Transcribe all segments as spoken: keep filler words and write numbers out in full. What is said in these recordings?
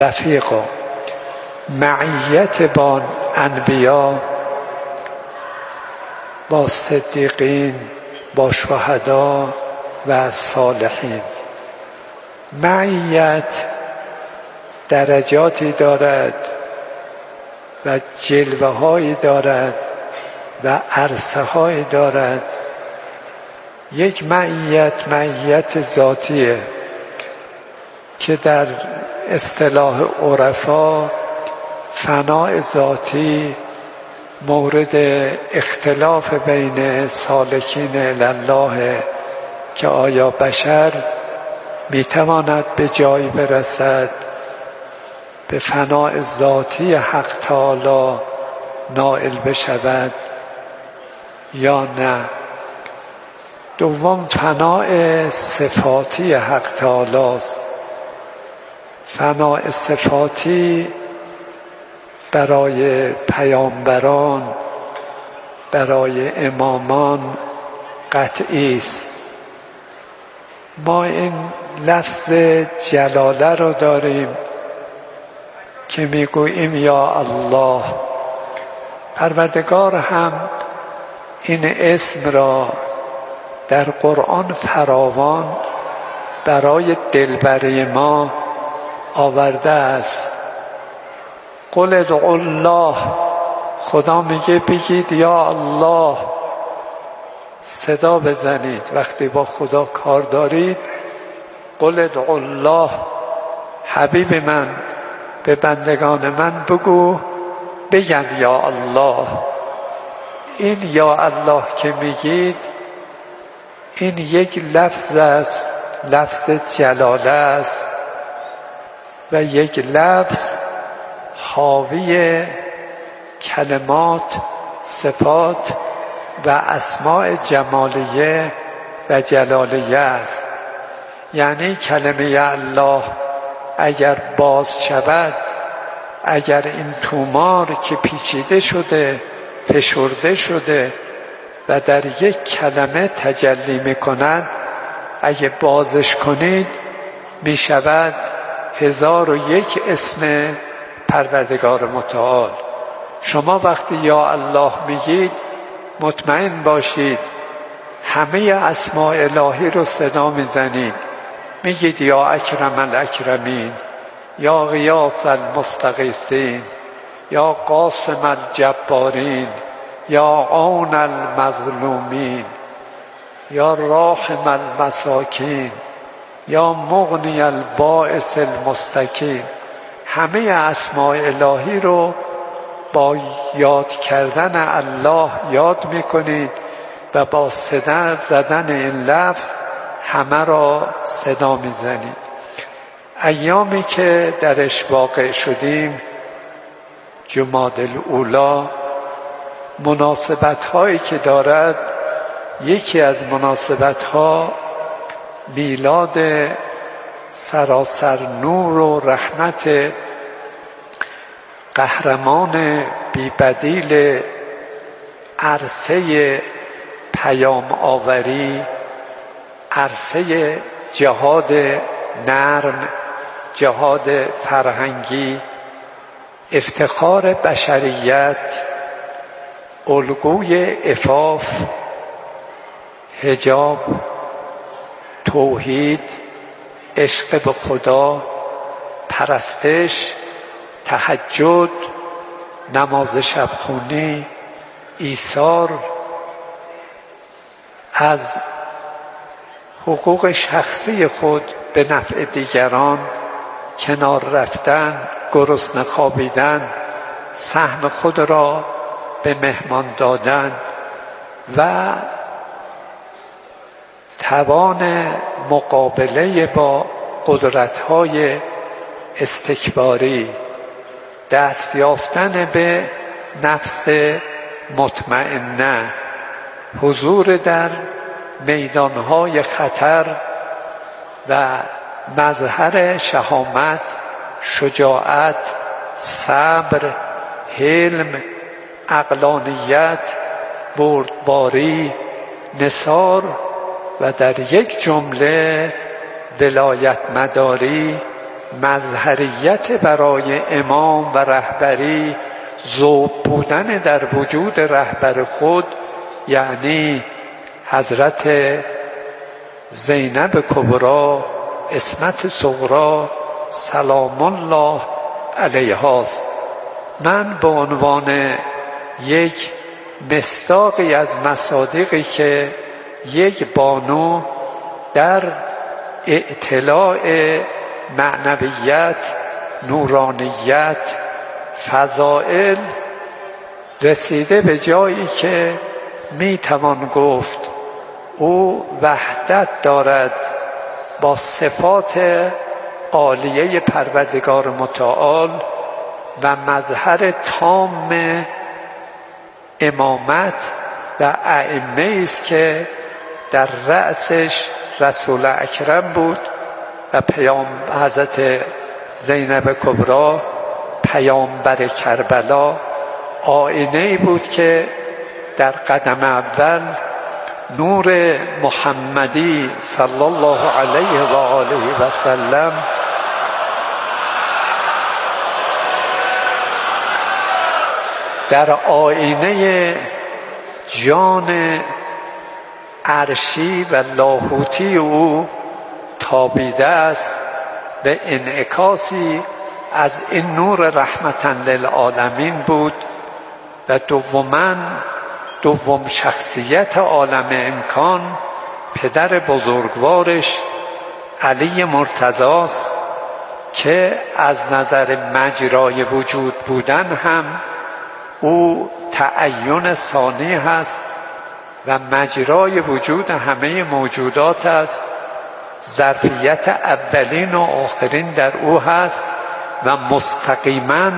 رفیقا معیت با انبیا، با صدیقین، با شهدا و صالحین. معیت درجاتی دارد و جلوه هایی دارد و عرصه هایی دارد. یک معیت معیت ذاتیه که در اصطلاح عرفا فناء ذاتی مورد اختلاف بین سالکین الله که آیا بشر میتواند به جایی برسد به فناء ذاتی حق تعالی نائل بشود یا نه. دوم فناء صفاتی حق تعالی است. فناء صفاتی برای پیامبران، برای امامان قطعی است. ما این لفظ جلاله رو داریم که میگوییم یا الله. پروردگار هم این اسم را در قرآن فراوان برای دلبری ما آورده است. قل ادعوا الله، خدا میگه بگید یا الله، صدا بزنید وقتی با خدا کار دارید. قل ادعوا الله، حبیب من به بندگان من بگو بگن یا الله. این یا الله که میگید این یک لفظ است، لفظ جلاله است و یک لفظ حاوی کلمات، صفات و اسماء جمالیه و جلالیه است. یعنی کلمه الله اگر باز شود، اگر این تومار که پیچیده شده، فشرده شده و در یک کلمه تجلی می کند، اگه بازش کنید می شود هزار و یک اسم پروردگار متعال. شما وقتی یا الله میگید مطمئن باشید همه اسماء الهی رو صدا میزنید. میگید یا اکرم الاکرمین، یا غیاث المستغیثین، یا قاسم الجبارین، یا عون المظلومین، یا راحم المساکین، یا مغنی البائس المستکین. همه اسماء الهی رو با یاد کردن الله یاد میکنید و با صدا زدن این لفظ همه را صدا میزنید. ایامی که درش واقع شدیم، جمادی الاولی، مناسبت هایی که دارد، یکی از مناسبت ها میلاد سراسر نور و رحمت قهرمان بی‌بدیل عرصه پیام آوری، عرصه جهاد نرم، جهاد فرهنگی، افتخار بشریت، الگوی عفاف، حجاب، توحید، عشق به خدا، پرستش، تهجد، نماز شبخونی، ایثار، از حقوق شخصی خود به نفع دیگران کنار رفتن، گرسنه خوابیدن، سهم خود را به مهمان دادن و توان مقابله با قدرت‌های استکباری، دست یافتن به نفس مطمئنه، حضور در میدانهای خطر و مظهر شهامت، شجاعت، صبر، حلم، عقلانیت، بردباری، نثار و در یک جمله ولایت مداری مظهریت برای امام و رهبری ذوب بودن در وجود رهبر خود، یعنی حضرت زینب کبری عصمت صغری سلام الله علیها است. من به عنوان یک مصداقی از مصادیقی که یک بانو در اطلاع معنویت، نورانیت، فضائل رسیده به جایی که می توان گفت او وحدت دارد با صفات عالیه پروردگار متعال و مظهر تام امامت و ائمه است که در رأسش رسول اکرم بود و پیام حضرت زینب کبری پیامبر کربلا آینه‌ای بود که در قدم اول نور محمدی صلی الله علیه و آله و سلم در آینه جان عرشی و لاهوتی او تابیده است، به انعکاسی از این نور رحمتا للعالمین بود. و دوما دوم شخصیت عالم امکان پدر بزرگوارش علی مرتضی است که از نظر مجرای وجود بودن هم او تعین ثانی هست و مجرای وجود همه موجودات است. ظرفیت اولین و آخرین در او هست و مستقیما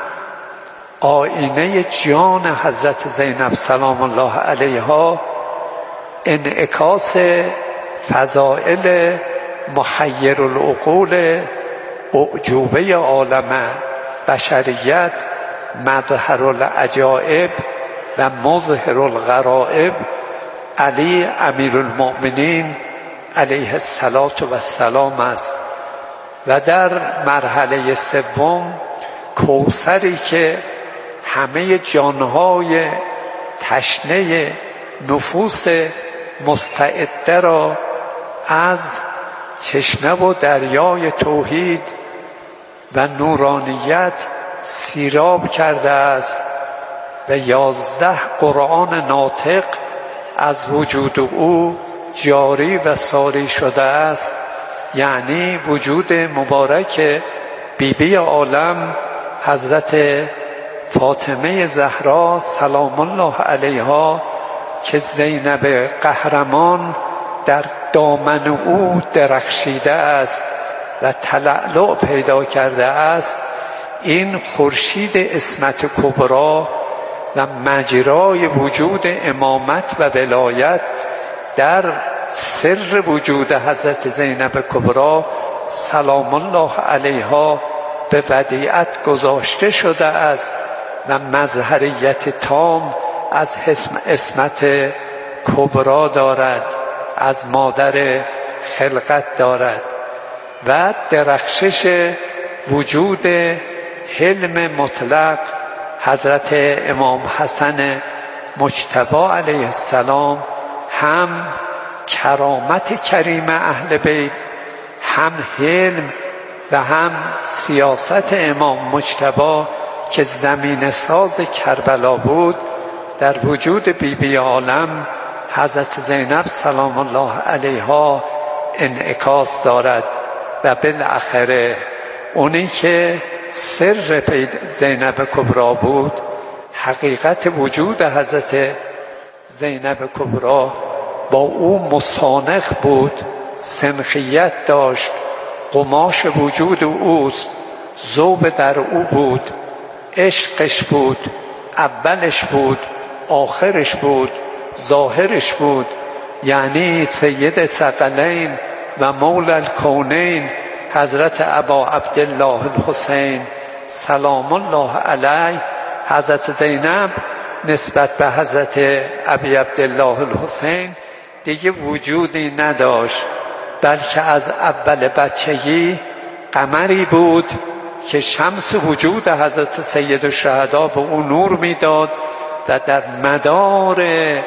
آینه جان حضرت زینب سلام الله علیها انعکاس فضائل محیر العقول اعجوبه عالم بشریت، مظهر العجائب و مظهر الغرائب علی امیر المؤمنین علیه الصلاة و السلام است. و در مرحله سوم کوثری که همه جانهای تشنه نفوس مستعده را از چشمه و دریای توحید و نورانیت سیراب کرده است و یازده قرآن ناطق از وجود او جاری و ساری شده است. یعنی وجود مبارک بیبی عالم حضرت فاطمه زهرا سلام الله علیها که زینب قهرمان در دامن او درخشیده است و تلألؤ پیدا کرده است، این خورشید عصمت کبری و مجرای وجود امامت و ولایت در سر وجود حضرت زینب کبری سلام الله علیها به ودیعت گذاشته شده است و مظهریت تام از عصمت کبری دارد، از مادر خلقت دارد و درخشش وجود حلم مطلق حضرت امام حسن مجتبی علیه السلام هم کرامت کریم اهل بیت، هم حلم و هم سیاست امام مجتبی که زمین ساز کربلا بود در وجود بیبی بی عالم حضرت زینب سلام الله علیها انعکاس دارد. و بالاخره اونی که سر زینب کبری بود، حقیقت وجود حضرت زینب کبری با او مسانخ بود، سنخیت داشت، قماش وجود اوست، ذوب در او بود، عشقش بود، اولش بود، آخرش بود، ظاهرش بود. یعنی سید ثقلین و مولا الکونین حضرت ابا عبدالله الحسین سلام الله علیه، حضرت زینب نسبت به حضرت ابی عبدالله الحسین دیگه وجودی نداشت، بلکه از اول بچگی قمری بود که شمس وجود حضرت سید الشهدا به او نور میداد و در مدار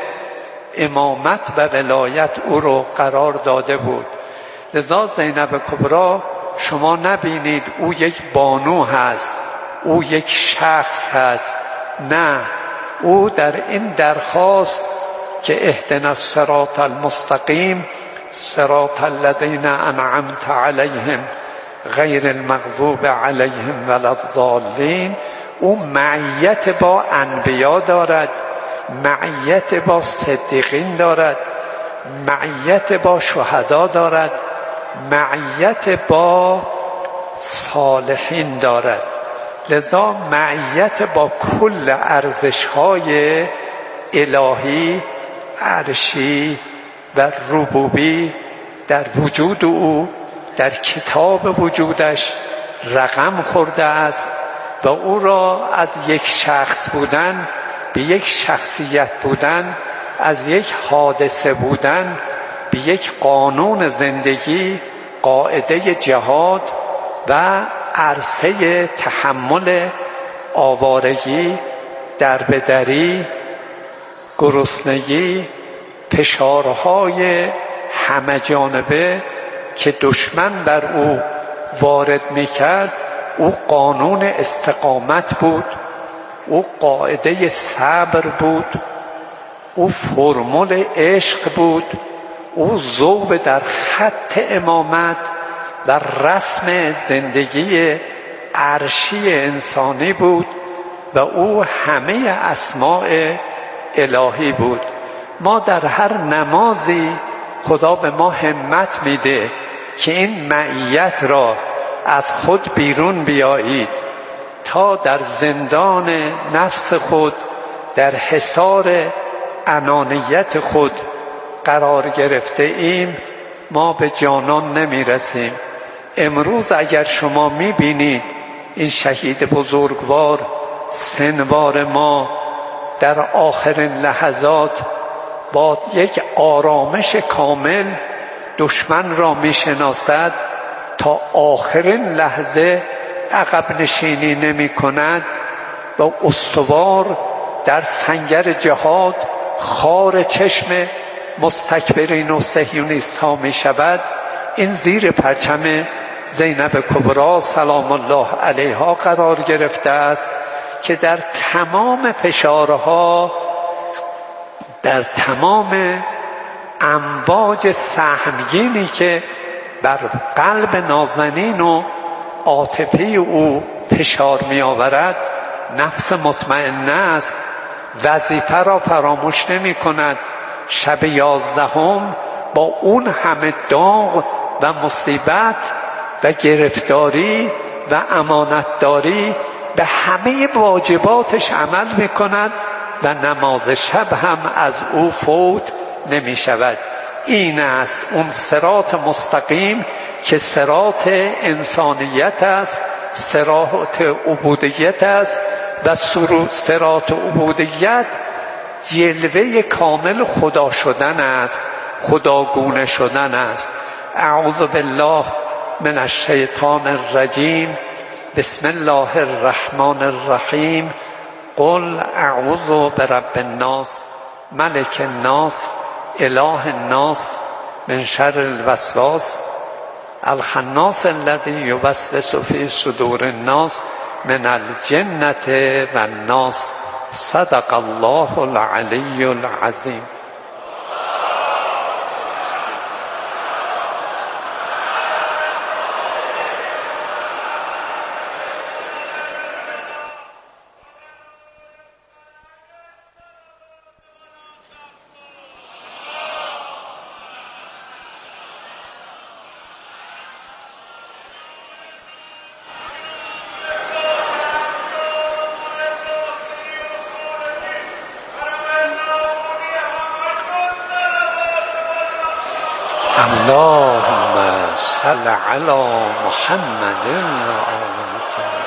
امامت و ولایت او رو قرار داده بود. لذا زینب کبری شما نبینید او یک بانو هست، او یک شخص هست، نه، او در این درخواست که اهدنا الصراط المستقیم صراط الذین انعمت علیهم غیر المغضوب علیهم ولا الضالین، او معیت با انبیا دارد، معیت با صدیقین دارد، معیت با شهدا دارد، معیت با صالحین دارد. لذا معیت با کل ارزش‌های الهی، عرشی و ربوبی در وجود او، در کتاب وجودش رقم خورده است و او را از یک شخص بودن به یک شخصیت بودن، از یک حادثه بودن به یک قانون زندگی، قاعده جهاد و عرصه تحمل آوارگی، دربدری، گرسنگی، فشارهای همه جانبه که دشمن بر او وارد میکرد، او قانون استقامت بود، او قاعده صبر بود، او فرمول عشق بود، او ذوب در خط امامت و رسم زندگی عرشی انسانی بود و او همه اسماء الهی بود. ما در هر نمازی خدا به ما همت میده که این معیت را از خود بیرون بیایید تا در زندان نفس خود، در حصار انانیت خود قرار گرفته ایم، ما به جانان نمی رسیم. امروز اگر شما می بینید این شهید بزرگوار سنوار ما در آخرین لحظات با یک آرامش کامل دشمن را می شناسد، تا آخرین لحظه عقب نشینی نمی کند و استوار در سنگر جهاد خار چشم مستکبرین و صهیونیست ها می شود، این زیر پرچم زینب کبری سلام الله علیها قرار گرفته است که در تمام فشارها، در تمام امواج سهمگینی که بر قلب نازنین و عاطفی او فشار می آورد، نفس مطمئنه است، وظیفه را فراموش نمی کند. شب یازدهم با اون همه داغ و مصیبت و گرفتاری و امانتداری به همه واجباتش عمل می کند و نماز شب هم از او فوت نمی شود. این است اون صراط مستقیم که صراط انسانیت است، صراط عبودیت است و صراط عبودیت جلوه کامل خدا شدن است، خداگونه شدن است. اعوذ بالله من الشیطان الرجیم. بسم الله الرحمن الرحیم. قل اعوذ برب الناس ملک الناس اله الناس من شر الوسواس الخناس الذی یوسوس فی صدور الناس من الجنة والناس. صدق الله العلی العظیم. اللهم صل علی محمد و آل محمد.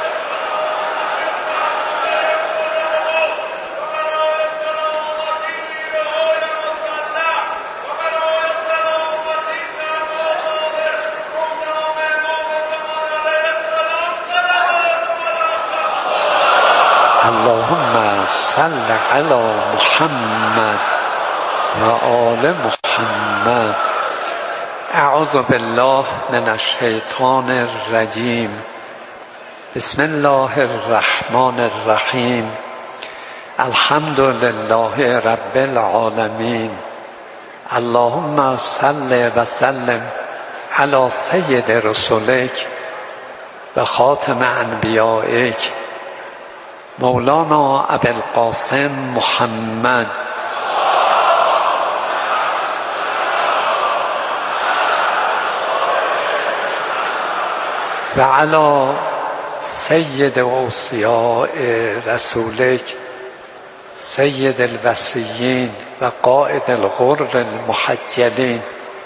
اللهم صل علی محمد و آل محمد. اعوذ بالله من الشیطان الرجیم. بسم الله الرحمن الرحیم. الحمد لله رب العالمین. اللهم صل و سلم علی سید رسولک و خاتم انبیائک مولانا ابوالقاسم محمد و علی سید اوصیاء رسولک سید الوصیین و قائد الغر المحجلین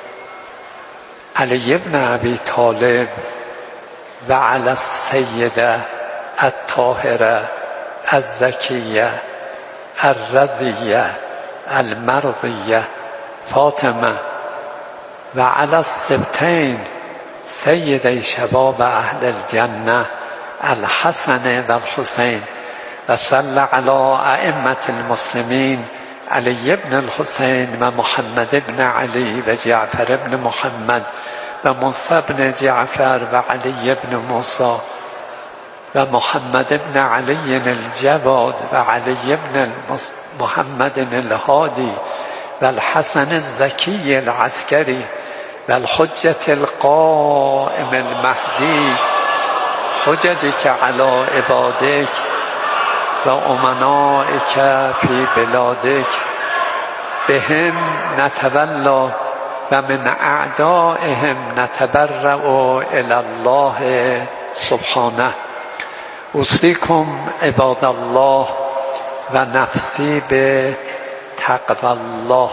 علی ابن ابی طالب و علی السیده الطاهره الزکیه الرضیه المرضیه فاطمه و علی السبتین سید شباب اهل الجنه الحسن و الحسین و صلی علی ائمه المسلمین علی ابن الحسین و محمد ابن علی و جعفر ابن محمد و موسی ابن جعفر و علی ابن موسی و محمد ابن علی الجواد و علی ابن محمد الهادی و الحسن الزکی العسکری و الحجة القائم المهدی حججك على عبادك و امنائك في بلادك بهم نتولى و من اعدائهم نتبرأ الى الله سبحانه. اوصیکم عباد الله و نفسی به تقوی الله.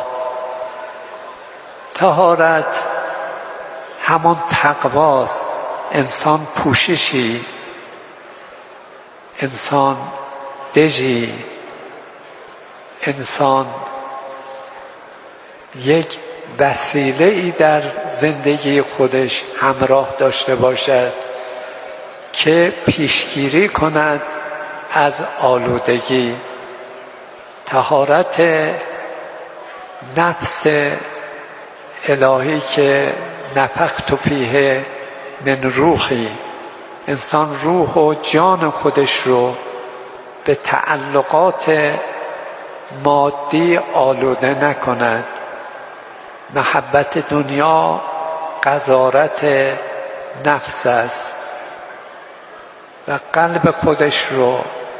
طهارت همان تقواست. انسان پوششی، انسان دژی، انسان یک وسیله ای در زندگی خودش همراه داشته باشد که پیشگیری کند از آلودگی. طهارت نفس الهی که نفخت فیه من روحی، انسان روح و جان خودش رو به تعلقات مادی آلوده نکند. محبت دنیا غزارت نفس است و قلب خودش رو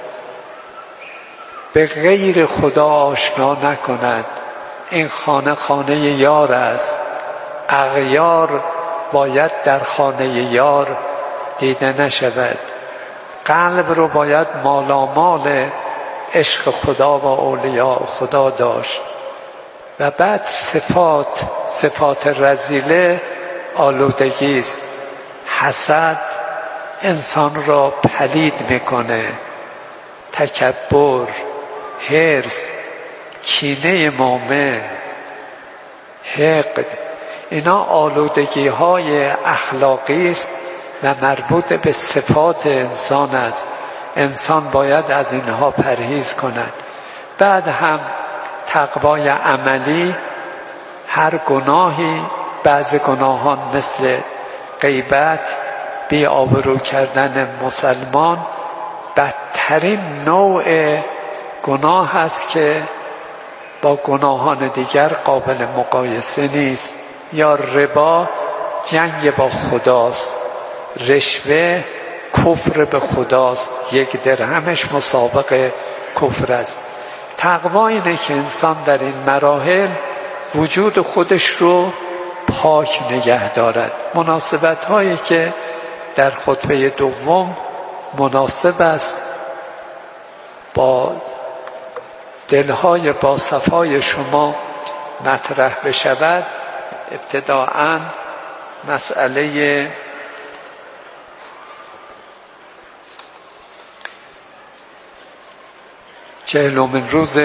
به غیر خدا آشنا نکند. این خانه خانه یار است. اغیار باید در خانه یار دیده نشود. قلب رو باید مالامال عشق خدا و اولیاء خدا داشت. و بعد صفات صفات رذیله آلودگی است. حسد انسان را پلید میکنه. تکبر، حرص، کینه مومن، حقد، اینا آلودگی های اخلاقی است و مربوط به صفات انسان است. انسان باید از اینها پرهیز کند. بعد هم تقوای عملی، هر گناهی، بعض گناهان مثل غیبت، بی آبرو کردن مسلمان، بدترین نوع گناه است که با گناهان دیگر قابل مقایسه نیست. یا ربا جنگ با خداست، رشوه کفر به خداست، یک درهمش مسابق کفر است. تقوا اینه که انسان در این مراحل وجود خودش رو پاک نگه دارد. مناسبت هایی که در خطبه دوم مناسب است با دلهای با صفای شما مطرح بشود. ابتداءً مسئله چهلمین روز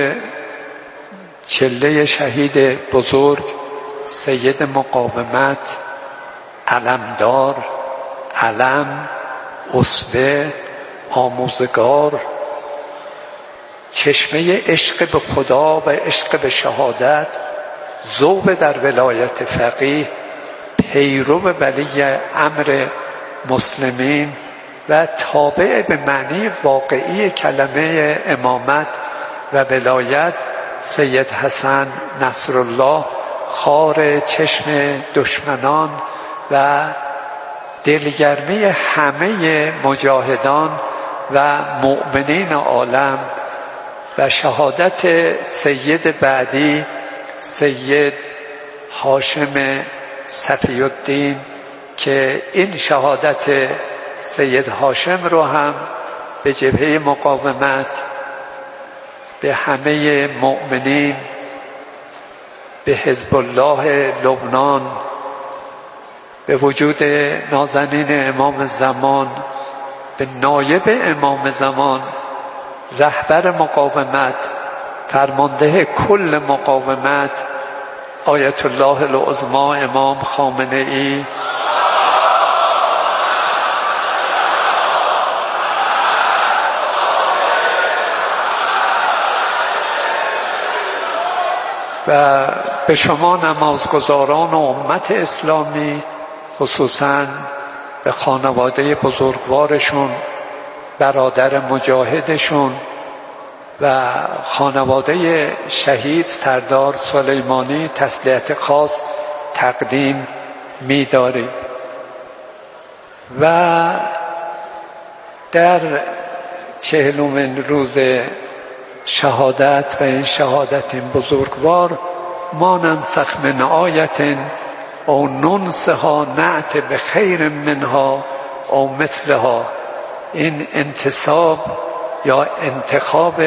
چله شهید بزرگ سید مقاومت، علمدار، علم، اسوه، آموزگار، چشمه عشق به خدا و عشق به شهادت، ذوب در ولایت فقیه، پیرو ولی امر مسلمین و تابع به معنی واقعی کلمه امامت و ولایت سید حسن نصرالله، خار چشم دشمنان و دلگرمی همه مجاهدان و مؤمنین عالم، و شهادت سید بعدی سید هاشم صفی الدین که این شهادت سید هاشم رو هم به جبهه مقاومت، به همه مؤمنین، به حزب الله لبنان، به وجود نازنین امام زمان، به نایب امام زمان، رهبر مقاومت، فرمانده کل مقاومت، آیت الله العظما امام خامنه ای، و به شما نمازگزاران و امت اسلامی، خصوصاً به خانواده بزرگوارشون، برادر مجاهدشون و خانواده شهید سردار سلیمانی تسلیت خاص تقدیم می‌داریم. و در چهلمین روز شهادت و این شهادت بزرگوار، ما ننسخ من آیت او ننسها نأت به خیر منها او مثلها، این انتصاب یا انتخاب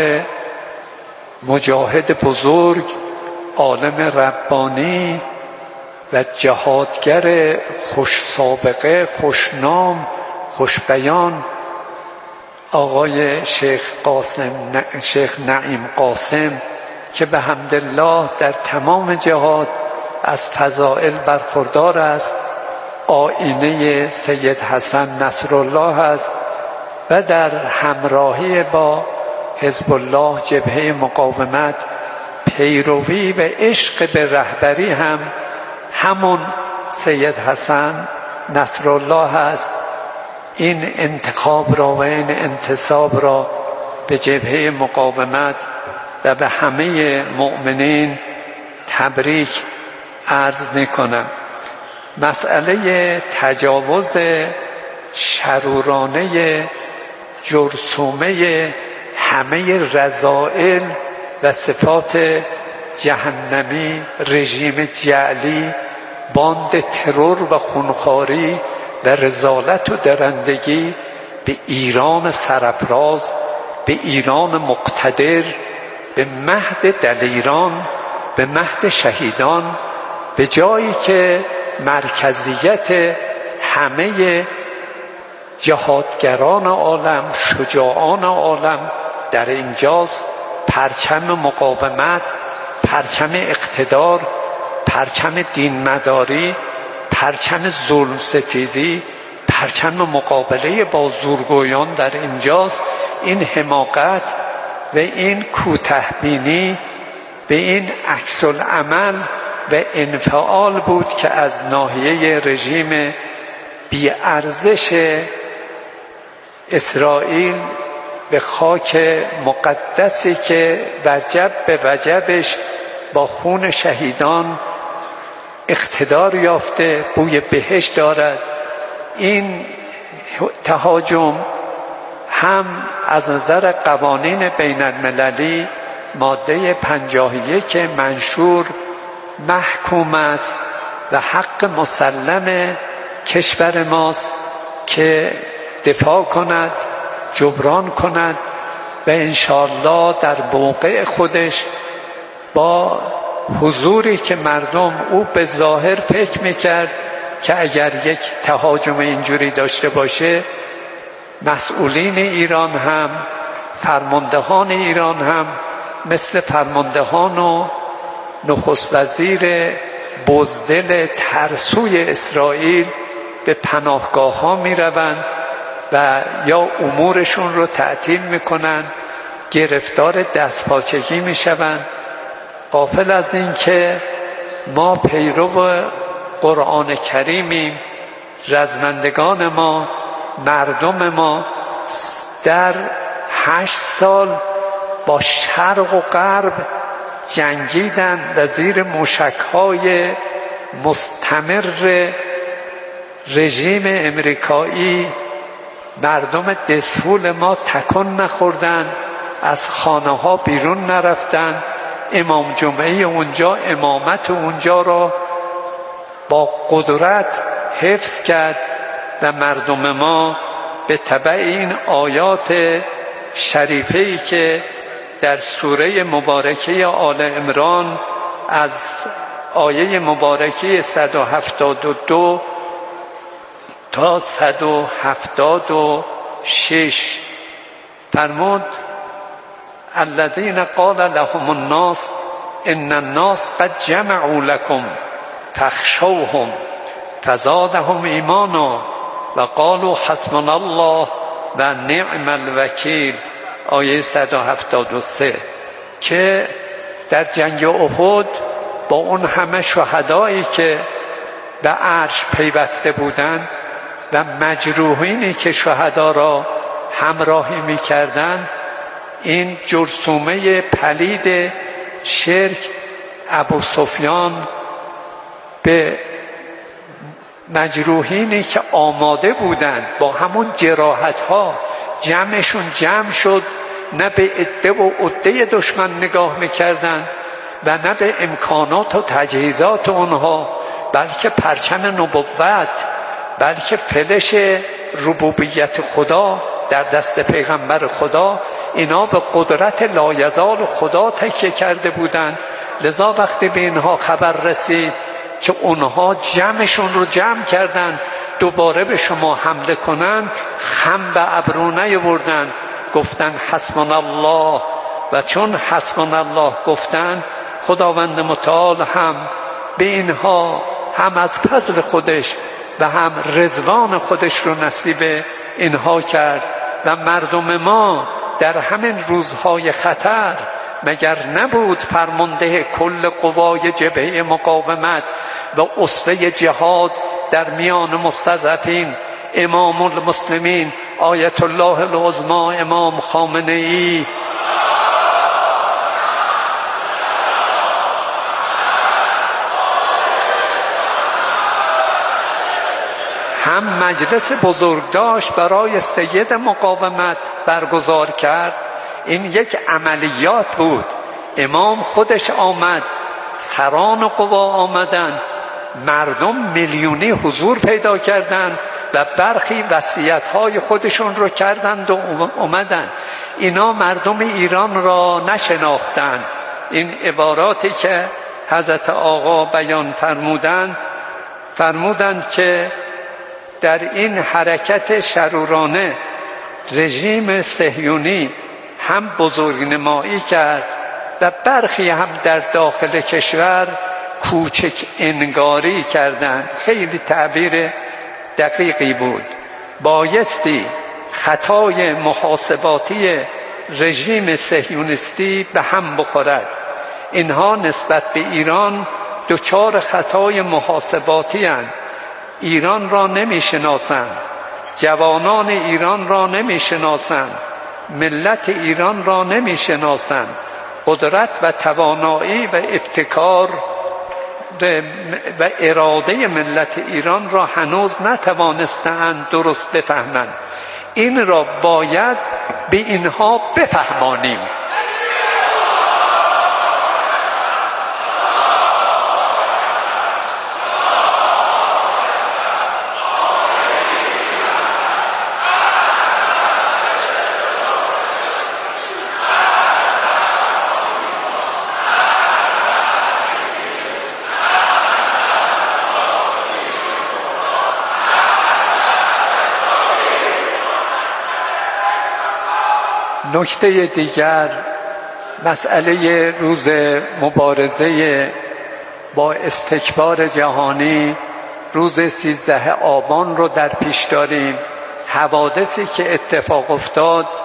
مجاهد بزرگ، عالم ربانی و جهادگر خوش سابقه، خوشنام، خوشبیان، آقای شیخ قاسم شیخ نعیم قاسم که به حمدالله در تمام جهات از فضائل برخوردار است، آینه سید حسن نصرالله است و در همراهی با حزب الله جبهه مقاومت، پیروی و عشق به رهبری هم همون سید حسن نصرالله است. این انتخاب را و این انتصاب را به جبهه مقاومت و به همه مؤمنین تبریک عرض می‌کنم. مسئله تجاوز شرورانه جرثومه همه رذائل و صفات جهنمی رژیم جعلی، باند ترور و خونخواری و رذالت و درندگی به ایران سرافراز، به ایران مقتدر، به مهد دلیران، به مهد شهیدان، به جایی که مرکزیت همه جهادگران عالم، شجاعان عالم در اینجاست. پرچم مقاومت، پرچم اقتدار، پرچم دینمداری، پرچم ظلم ستیزی، پرچم مقابله با زورگویان در اینجاست. این حماقت و این کوتاه‌بینی به این عکس العمل و انفعال بود که از ناحیه رژیم بی‌ارزش اسرائیل به خاک مقدسی که وجب به وجبش با خون شهیدان اقتدار یافته، بوی بهشت دارد. این تهاجم هم از نظر قوانین بین المللی ماده پنجاه و یک منشور محکوم است و حق مسلم کشور ماست که دفاع کند، جبران کند و انشاءالله در موقع خودش با حضوری که مردم، او به ظاهر فکر میکرد که اگر یک تهاجم اینجوری داشته باشه، مسئولین ایران هم، فرماندهان ایران هم مثل فرماندهان و نخست وزیر بزدل ترسوی اسرائیل به پناهگاه ها می روند و یا امورشون رو تعطیل می کنند گرفتار دستپاچگی می شوند، غافل از این که ما پیرو قرآن کریمیم. رزمندگان ما، مردم ما در هشت سال با شرق و غرب جنگیدن و زیر موشک‌های مستمر رژیم امریکایی مردم دسفول ما تکان نخوردن، از خانه ها بیرون نرفتن. امام جمعه اونجا امامت اونجا را با قدرت حفظ کرد و مردم ما به تبع این آیات شریفه‌ای که در سوره مبارکه آل عمران از آیه مبارکه صد و هفتاد و دو تا صد و هفتاد و شش فرمود: الذين قال لهم الناس ان الناس قد جمعوا لكم فاخشوهم فزادهم ایمانا و قالوا حسبنا الله و نعم الوکیل. آیه صد و هفتاد و سه که در جنگ احد با اون همه شهدایی که به عرش پیوسته بودند و مجروحینی که شهدا را همراهی می‌کردند، این جرثومه پلید شرک ابو سفیان به مجروحینی که آماده بودند با همون جراحت‌ها جمعشون جمع شد، نه به عده و عده دشمن نگاه می‌کردند و نه به امکانات و تجهیزات اونها، بلکه پرچم نبوت، بلکه فلش ربوبیت خدا در دست پیغمبر خدا. اینا به قدرت لایزال خدا تکیه کرده بودند. لذا وقتی به اینها خبر رسید که اونها جمعشون رو جمع کردن دوباره به شما حمله کنن، خم به ابرو نیاوردن، گفتن حسبنا الله. و چون حسبنا الله گفتن، خداوند متعال هم به اینها هم از فضل خودش و هم رضوان خودش رو نصیب اینها کرد. و مردم ما در همین روزهای خطر مگر نبود فرمانده کل قوای جبهه مقاومت و اسوه جهاد در میان مستضعفین امام المسلمین آیت الله العظمی امام خامنه ای؟ هم مجلس بزرگداشت برای سید مقاومت برگزار کرد. این یک عملیات بود. امام خودش آمد، سران قوا آمدند، مردم میلیونی حضور پیدا کردند و برخی وصیت‌های خودشون رو کردند و اومدن. اینا مردم ایران را نشناختند. این عباراتی که حضرت آقا بیان فرمودند، فرمودند که در این حرکت شرورانه رژیم صهیونی هم بزرگنمایی کرد و برخی هم در داخل کشور کوچک انگاری کردند. خیلی تعبیر دقیقی بود. بایستی خطای محاسباتی رژیم صهیونیستی به هم بخورد. اینها نسبت به ایران دچار خطای محاسباتی اند. ایران را نمی شناسند، جوانان ایران را نمی شناسند، ملت ایران را نمی شناسند، قدرت و توانایی و ابتکار و اراده ملت ایران را هنوز نتوانستند درست بفهمند. این را باید به اینها بفهمانیم. نکته دیگر، مسئله روز مبارزه با استکبار جهانی روز سیزده آبان رو در پیش داریم. حوادثی که اتفاق افتاد